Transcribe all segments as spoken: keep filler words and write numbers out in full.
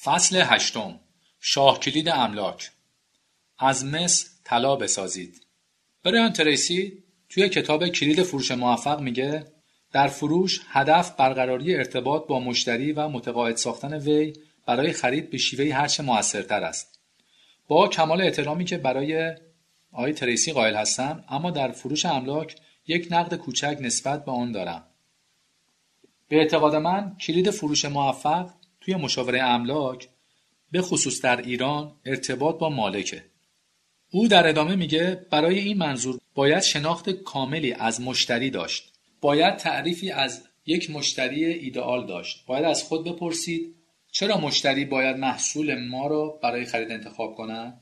فصل هشتم، شاه کلید املاک. از مس طلا بسازید. بریان تریسی توی کتاب کلید فروش موفق میگه در فروش هدف برقراری ارتباط با مشتری و متقاعد ساختن وی برای خرید به شیوهی هرچه موثرتر است. با کمال احترامی که برای آقای تریسی قائل هستم، اما در فروش املاک یک نقد کوچک نسبت به آن دارم. به اعتقاد من کلید فروش موفق توی مشاوره املاک به خصوص در ایران ارتباط با مالکه. او در ادامه میگه برای این منظور باید شناخت کاملی از مشتری داشت. باید تعریفی از یک مشتری ایدئال داشت. باید از خود بپرسید چرا مشتری باید محصول ما را برای خرید انتخاب کند؟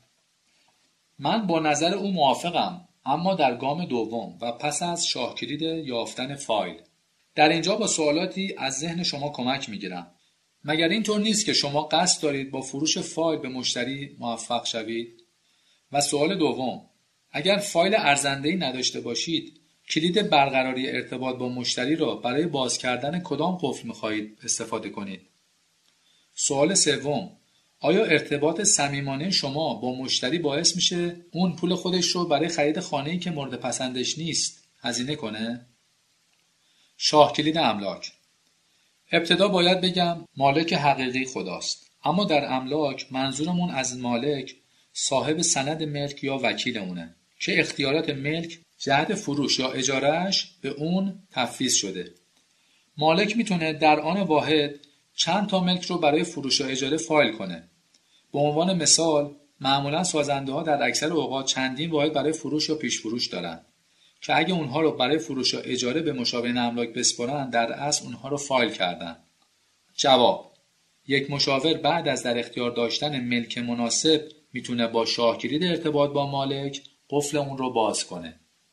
من با نظر او موافقم، اما در گام دوم و پس از شاه کلید یافتن فایل. در اینجا با سوالاتی از ذهن شما کمک میگیرم. مگر اینطور نیست که شما قصد دارید با فروش فایل به مشتری موفق شوید؟ و سوال دوم، اگر فایل ارزنده‌ای نداشته باشید، کلید برقراری ارتباط با مشتری را برای باز کردن کدام قفل می‌خواهید استفاده کنید؟ سوال سوم، آیا ارتباط صمیمانه شما با مشتری باعث میشه اون پول خودش رو برای خرید خانه‌ای که مورد پسندش نیست هزینه کنه؟ شاه کلید املاک. ابتدا باید بگم مالک حقیقی خداست، اما در املاک منظورمون از مالک صاحب سند ملک یا وکیل اونه که اختیارات ملک جهت فروش یا اجارهش به اون تفویض شده. مالک میتونه در آن واحد چند تا ملک رو برای فروش یا اجاره فایل کنه. به عنوان مثال معمولا سازنده ها در اکثر اوقات چندین واحد برای فروش یا پیش فروش دارن که اگه اونها رو برای فروش یا اجاره به مشاور املاک بسپارن در اصل اونها رو فایل کردن. جواب: یک مشاور بعد از در اختیار داشتن ملک مناسب میتونه با شاه کلید ارتباط با مالک قفل اون رو باز کنه.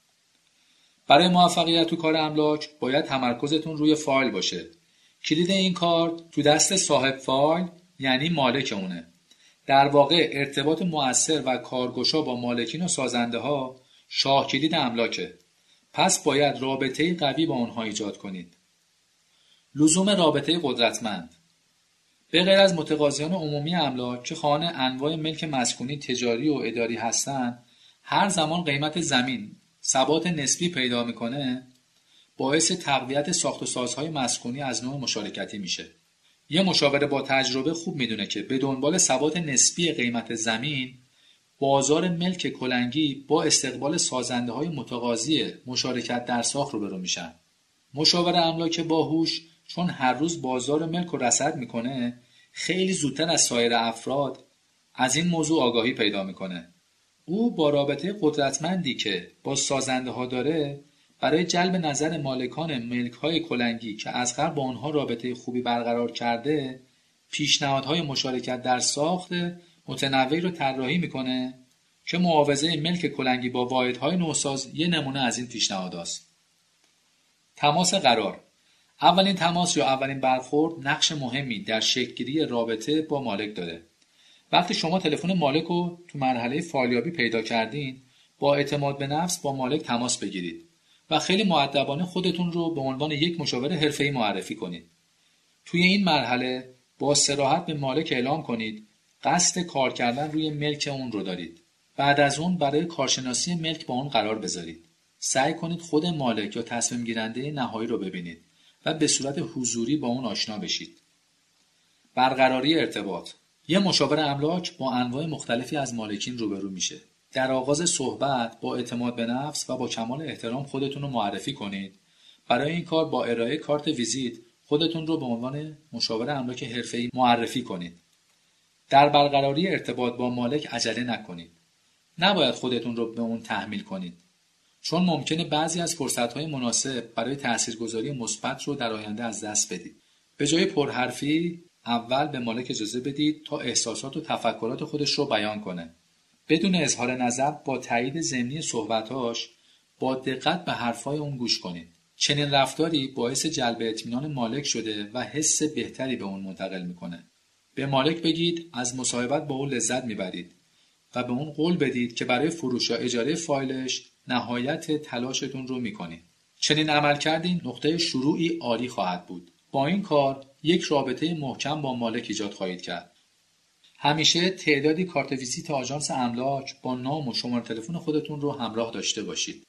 برای موفقیت تو کار املاک باید تمرکزتون روی فایل باشه. کلید این کار تو دست صاحب فایل یعنی مالک اونه. در واقع ارتباط مؤثر و کارگشا با مالکین و سازنده ها شاه کلید املاکه. پس باید رابطه قوی با اونها ایجاد کنید. لزوم رابطه قدرتمند. به غیر از متقاضیان عمومی املاک که خواهان انواع ملک مسکونی تجاری و اداری هستند، هر زمان قیمت زمین ثبات نسبی پیدا میکنه، باعث تقویت ساخت و سازهای مسکونی از نوع مشارکتی میشه. یه مشاور با تجربه خوب میدونه که به دنبال ثبات نسبی قیمت زمین، بازار ملک کلنگی با استقبال سازنده های متقاضی مشارکت در ساخت روبرو میشن. مشاور املاک باهوش چون هر روز بازار ملک رو رصد میکنه، خیلی زودتر از سایر افراد از این موضوع آگاهی پیدا میکنه. او با رابطه قدرتمندی که با سازنده ها داره برای جلب نظر مالکان ملک های کلنگی که از قبل با آنها رابطه خوبی برقرار کرده، پیشنهادهای مشارکت در ساخت متنوعی رو طراحی میکنه که معاوضه ملک کلنگی با واحدهای نوساز یه نمونه از این پیشنهاداست. تماس قرار. اولین تماس یا اولین برخورد نقش مهمی در شکل‌گیری رابطه با مالک داره. وقتی شما تلفن مالک رو تو مرحله فایلیابی پیدا کردین، با اعتماد به نفس با مالک تماس بگیرید و خیلی مؤدبانه خودتون رو به عنوان یک مشاور حرفه‌ای معرفی کنید. توی این مرحله با صراحت به مالک اعلام کنید قصد کار کردن روی ملک اون رو دارید. بعد از اون برای کارشناسی ملک با اون قرار بذارید. سعی کنید خود مالک یا تصمیم گیرنده نهایی رو ببینید و به صورت حضوری با اون آشنا بشید. برقراری ارتباط. یه مشاور املاک با انواع مختلفی از مالکین روبرو میشه. در آغاز صحبت با اعتماد به نفس و با کمال احترام خودتون رو معرفی کنید. برای این کار با ارائه کارت ویزیت خودتون رو به عنوان مشاور املاک حرفه‌ای معرفی کنید. در برقراری ارتباط با مالک عجله نکنید. نباید خودتون رو به اون تحمیل کنید، چون ممکنه بعضی از فرصت‌های مناسب برای تاثیرگذاری مثبت رو در آینده از دست بدید. به جای پرحرفی اول به مالک اجازه بدید تا احساسات و تفکرات خودش رو بیان کنه. بدون اظهار نظر با تایید ضمنی صحبتاش با دقت به حرفای اون گوش کنید. چنین رفتاری باعث جلب اطمینان مالک شده و حس بهتری به اون منتقل میکنه. به مالک بگید از مصاحبت با اون لذت میبرید و به اون قول بدید که برای فروش یا اجاره فایلش نهایت تلاشتون رو میکنید. چنین عمل کردین نقطه شروعی عالی خواهد بود. با این کار یک رابطه محکم با مالک ایجاد خواهید کرد. همیشه تعدادی کارت ویزیت آژانس املاک با نام و شماره تلفن خودتون رو همراه داشته باشید.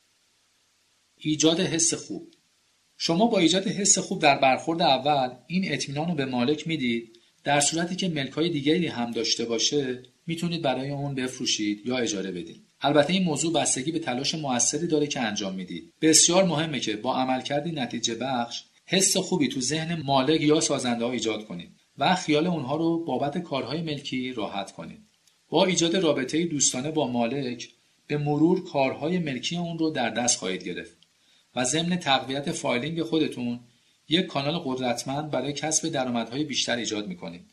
ایجاد حس خوب. شما با ایجاد حس خوب در برخورد اول این اطمینان رو به مالک میدید در صورتی که ملک‌های دیگری هم داشته باشه میتونید برای اون بفروشید یا اجاره بدید. البته این موضوع بستگی به تلاش موثری داره که انجام میدید. بسیار مهمه که با عملکردی نتیجه بخش حس خوبی تو ذهن مالک یا سازنده ها ایجاد کنید و خیال اونها رو بابت کارهای ملکی راحت کنید. با ایجاد رابطه دوستانه با مالک به مرور کارهای ملکی اون رو در دست خواهید گرفت و ضمن تقویت فایلینگ خودتون یک کانال قدرتمند برای کسب درآمدهای بیشتر ایجاد میکنید.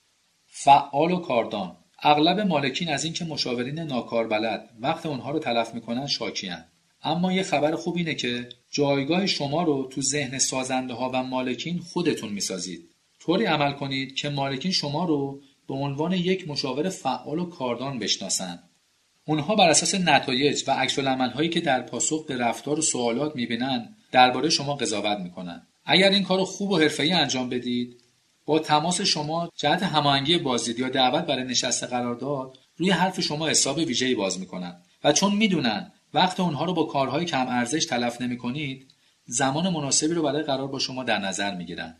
فعال و کاردان. اغلب مالکین از اینکه مشاورین ناکاربلد وقت اونها رو تلف میکنن شاکی‌اند. اما یه خبر خوب اینه که جایگاه شما رو تو ذهن سازنده ها و مالکین خودتون میسازید. طوری عمل کنید که مالکین شما رو به عنوان یک مشاور فعال و کاردان بشناسن. اونها بر اساس نتایج و عکس‌العمل‌هایی که در پاسخ به رفتار و سوالات می‌بینن درباره شما قضاوت می‌کنن. اگر این کارو خوب و حرفه‌ای انجام بدید، با تماس شما جهت هماهنگی بازدید یا دعوت برای نشست قرارداد روی حرف شما حساب ویژه‌ای باز می‌کنن و چون می‌دونن وقت اونها رو با کارهای کم ارزش تلف نمی‌کنید، زمان مناسبی رو برای قرار با شما در نظر می‌گیرن.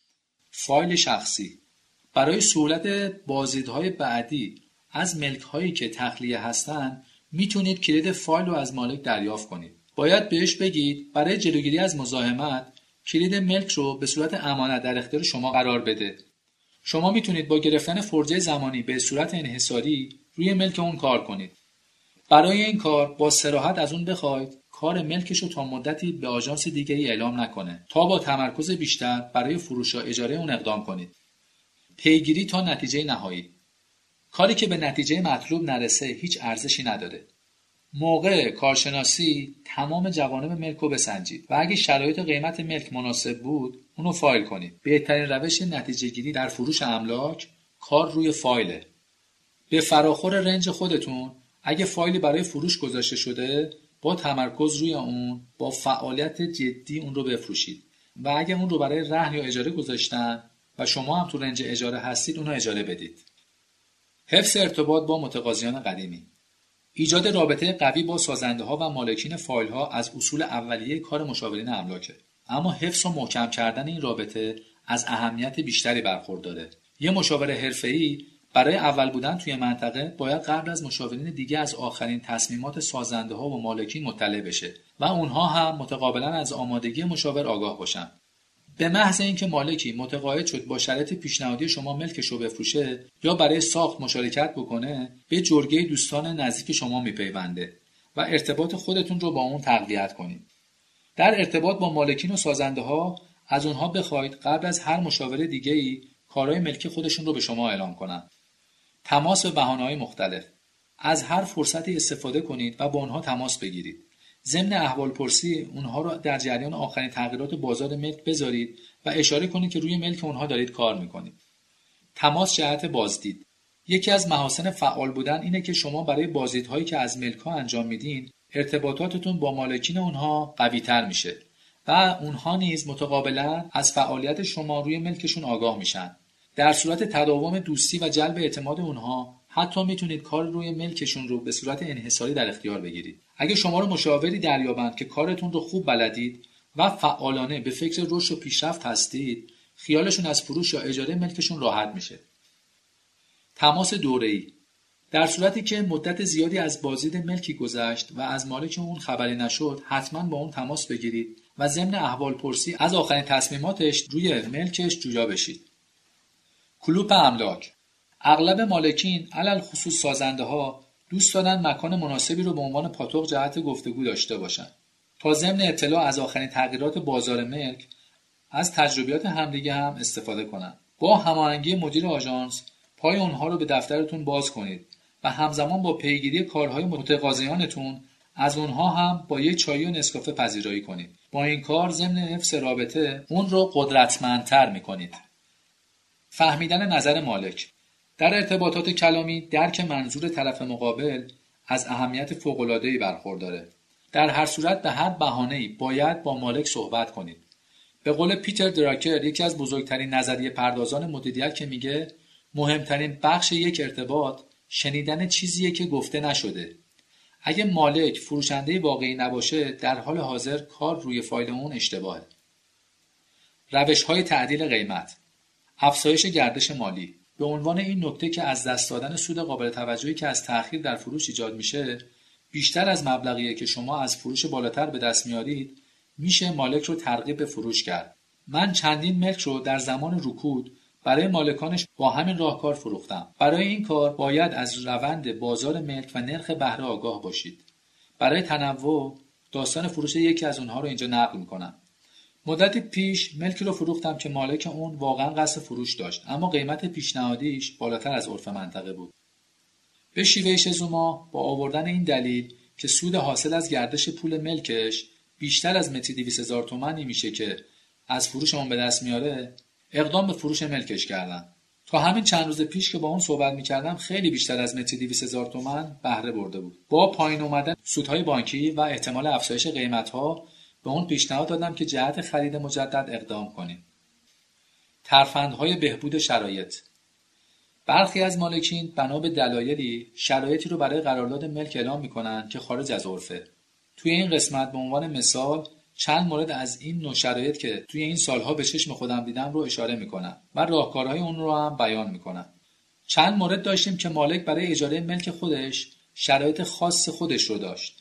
فایل شخصی. برای سهولت بازدیدهای بعدی از ملک هایی که تخلیه هستن میتونید کلید فایل رو از مالک دریافت کنید. باید بهش بگید برای جلوگیری از مزاحمت کلید ملک رو به صورت امانت در اختیار شما قرار بده. شما میتونید با گرفتن فرجه زمانی به صورت انحصاری روی ملک اون کار کنید. برای این کار با صراحت از اون بخواید کار ملکش رو تا مدتی به آژانس دیگری اعلام نکنه تا با تمرکز بیشتر برای فروش و اجاره اون اقدام کنید. پیگیری تا نتیجه نهایی. کاری که به نتیجه مطلوب نرسه هیچ ارزشی نداره. موقع کارشناسی تمام جوانب ملک رو بسنجید و اگه شرایط قیمت ملک مناسب بود اونو فایل کنید. بهترین روش نتیجه گیری در فروش املاک کار روی فایله. به فراخور رنج خودتون اگه فایلی برای فروش گذاشته شده با تمرکز روی اون با فعالیت جدی اون رو بفروشید و اگه اون رو برای رهن یا اجاره گذاشتن و شما هم تو رنج اجاره هستید اونو اجاره بدید. حفظ ارتباط با متقاضیان قدیمی. ایجاد رابطه قوی با سازنده ها و مالکین فایل ها از اصول اولیه کار مشاورین املاکه. اما حفظ و محکم کردن این رابطه از اهمیت بیشتری برخورداره. یه مشاور حرفه‌ای برای اول بودن توی منطقه باید قبل از مشاورین دیگه از آخرین تصمیمات سازنده ها و مالکین مطلع بشه و اونها هم متقابلا از آمادگی مشاور آگاه باشن. به محض اینکه مالکی متقاعد شد با شرایط پیشنهادی شما ملکش رو بفروشه یا برای ساخت مشارکت بکنه به جرگه دوستان نزدیک شما میپیونده و ارتباط خودتون رو با اون تقویت کنید. در ارتباط با مالکین و سازنده ها از اونها بخواید قبل از هر مشاور دیگه‌ای کارهای ملکی خودشون رو به شما اعلام کنن. تماس به بهانه‌های مختلف. از هر فرصتی استفاده کنید و با اونها تماس بگیرید. ضمن احوالپرسی اونها رو در جریان آخرین تغییرات بازار ملک بذارید و اشاره کنید که روی ملک اونها دارید کار میکنید. تماس جهت بازدید. یکی از محاسن فعال بودن اینه که شما برای بازدیدهایی که از ملک ها انجام میدین ارتباطاتتون با مالکین اونها قوی تر میشه و اونها نیز متقابلا از فعالیت شما روی ملکشون آگاه میشن. در صورت تداوم دوستی و جلب اعتماد اونها حتی میتونید کار روی ملکشون رو به صورت انحصاری در اختیار بگیرید. اگه شما رو مشاوری دریابند که کارتون رو خوب بلدید و فعالانه به فکر رشد و پیشرفت هستید، خیالشون از فروش یا اجاره ملکشون راحت میشه. تماس دوره‌ای. در صورتی که مدت زیادی از بازدید ملکی گذشت و از مالک اون خبری نشد، حتما با اون تماس بگیرید و ضمن احوالپرسی از آخرین تصمیماتش روی ملکش جویا بشید. کلوپ املاک. اغلب مالکین علل خصوص سازنده ها دوست دارن مکان مناسبی رو به عنوان پاتوق جهت گفتگو داشته باشن تا ضمن اطلاع از آخرین تغییرات بازار ملک از تجربیات همدیگه هم استفاده کنن. با هماهنگی مدیر آژانس پای اونها رو به دفترتون باز کنید و همزمان با پیگیری کارهای متقاضیانتون از اونها هم با یک چای و نسکافه پذیرایی کنید. با این کار ضمن حفظ رابطه اون رو قدرتمندتر میکنید. فهمیدن نظر مالک. در ارتباطات کلامی درک منظور طرف مقابل از اهمیت فوق‌العاده‌ای برخورداره. در هر صورت به هر بهانه‌ای باید با مالک صحبت کنید. به قول پیتر دراکر، یکی از بزرگترین نظریه پردازان مدیریت که میگه مهمترین بخش یک ارتباط شنیدن چیزیه که گفته نشده. اگه مالک فروشنده واقعی نباشه، در حال حاضر کار روی فایل اون اشتباهه. روش‌های تعدیل قیمت، افزایش گردش مالی. به عنوان این نکته که از دست دادن سود قابل توجهی که از تأخیر در فروش ایجاد میشه بیشتر از مبلغیه که شما از فروش بالاتر به دست میارید، میشه مالک رو ترغیب به فروش کرد. من چندین ملک رو در زمان رکود برای مالکانش با همین راهکار فروختم. برای این کار باید از روند بازار ملک و نرخ بهره آگاه باشید. برای تنوع داستان فروش یکی از اونها رو اینجا نقل میکنم. مدتی پیش ملکی رو فروختم که مالک اون واقعا قصد فروش داشت، اما قیمت پیشنهادیش بالاتر از عرف منطقه بود. به شیوه شزوما با آوردن این دلیل که سود حاصل از گردش پول ملکش بیشتر از متری دویست هزار تومانی میشه که از فروش اون به دست میاره، اقدام به فروش ملکش کردم. تا همین چند روز پیش که با اون صحبت میکردم خیلی بیشتر از متری دویست هزار تومان بهره برده بود. با پایین اومدن سودهای بانکی و احتمال افزایش قیمت‌ها به اون پیشنهاد دادم که جهت خرید مجدد اقدام کنیم. ترفندهای بهبود شرایط. برخی از مالکین بنا به دلایلی شرایطی رو برای قرارداد ملک اعلام میکنن که خارج از عرفه. توی این قسمت به عنوان مثال چند مورد از این نوع شرایط که توی این سالها به چشم خودم دیدم رو اشاره میکنم و راهکارهای اون رو هم بیان میکنم. چند مورد داشتیم که مالک برای اجاره ملک خودش شرایط خاص خودش رو داشت.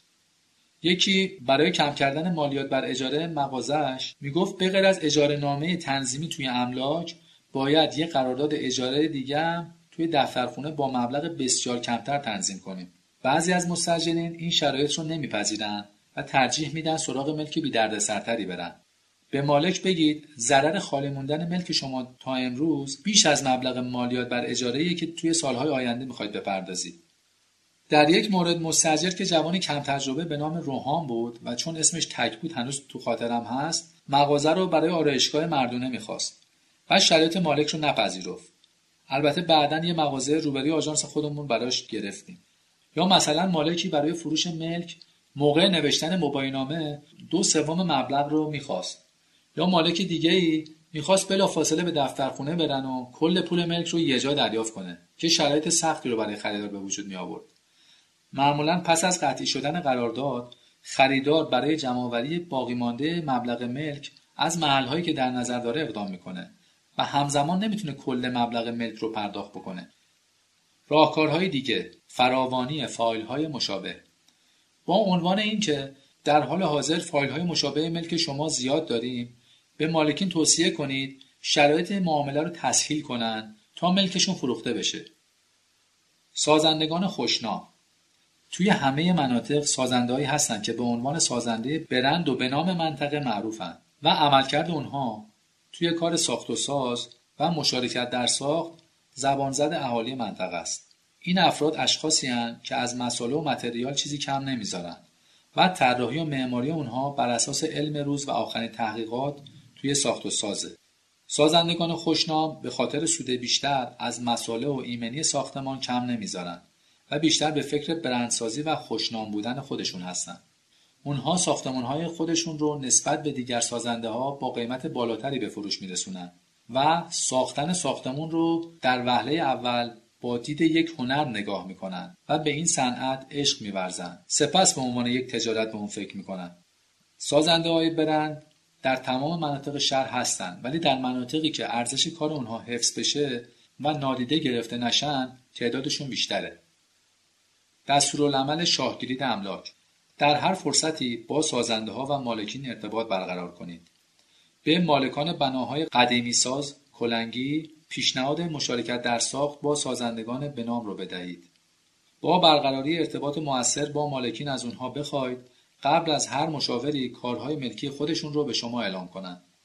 یکی برای کم کردن مالیات بر اجاره مغازه‌اش میگفت به غیر از اجاره نامه تنظیمی توی املاک باید یه قرارداد اجاره دیگه هم توی دفترخونه با مبلغ بسیار کمتر تنظیم کنیم. بعضی از مستاجرین این شرایط رو نمیپذیرن و ترجیح میدن سراغ ملک بی دردسرتری برن. به مالک بگید ضرر خالی موندن ملک شما تا امروز بیش از مبلغ مالیات بر اجاره‌ای که توی سالهای آینده میخواید بپردازید. در یک مورد مستاجر که جوانی کم تجربه به نام روحان بود و چون اسمش تک بود هنوز تو خاطرم هست، مغازه رو برای آرایشگاه مردونه میخواست و شرایط مالک رو نپذیرفت. البته بعداً یه مغازه روبروی آژانس خودمون براش گرفتیم. یا مثلا مالکی برای فروش ملک موقع نوشتن مباینامه دو سوم مبلغ رو میخواست. یا مالک دیگه‌ای میخواست بلافاصله به دفترخونه برن و کل پول ملک رو یه جا دریافت کنه که شرایط سختی رو برای خریدار به وجود می آورد. معمولاً پس از قطعی شدن قرارداد خریدار برای جمع‌آوری باقی مانده مبلغ ملک از محل‌هایی که در نظر داره اقدام میکنه و همزمان نمیتونه کل مبلغ ملک رو پرداخت بکنه. راهکارهای دیگه، فراوانی فایل‌های مشابه. با عنوان این که در حال حاضر فایل‌های مشابه ملک شما زیاد داریم، به مالکین توصیه کنید شرایط معامله رو تسهیل کنن تا ملکشون فروخته بشه. سازندگان خوشنام. توی همه مناطق سازنده‌هایی هستن که به عنوان سازنده برند و به نام منطقه معروفن و عملکرد اونها توی کار ساخت و ساز و مشارکت در ساخت زبان زد اهالی منطقه است. این افراد اشخاصی هستند که از مساله و متریال چیزی کم نمیذارن و طراحی و معماری اونها بر اساس علم روز و آخرین تحقیقات توی ساخت و سازه. سازندگان خوشنام به خاطر سود بیشتر از مساله و ایمنی ساختمان کم نمیذارن و بیشتر به فکر برندسازی و خوشنام بودن خودشون هستن. اونها ساختمان‌های خودشون رو نسبت به دیگر سازنده‌ها با قیمت بالاتری به فروش میرسونن و ساختن ساختمون رو در وهله اول با دید یک هنر نگاه میکنن و به این صنعت عشق می‌ورزن. سپس به عنوان یک تجارت به اون فکر میکنن. سازنده‌های برند در تمام مناطق شهر هستن، ولی در مناطقی که ارزش کار اونها حفظ بشه و نادیده گرفته نشن تعدادشون بیشتره. دستورالعمل شاهگیری املاک. در هر فرصتی با سازنده‌ها و مالکین ارتباط برقرار کنید. به مالکان بناهای قدیمی ساز، کلنگی، پیشنهاد مشارکت در ساخت با سازندگان بنام رو بدهید. با برقراری ارتباط مؤثر با مالکین از اونها بخواید قبل از هر مشاوری کارهای ملکی خودشون رو به شما اعلام کنند.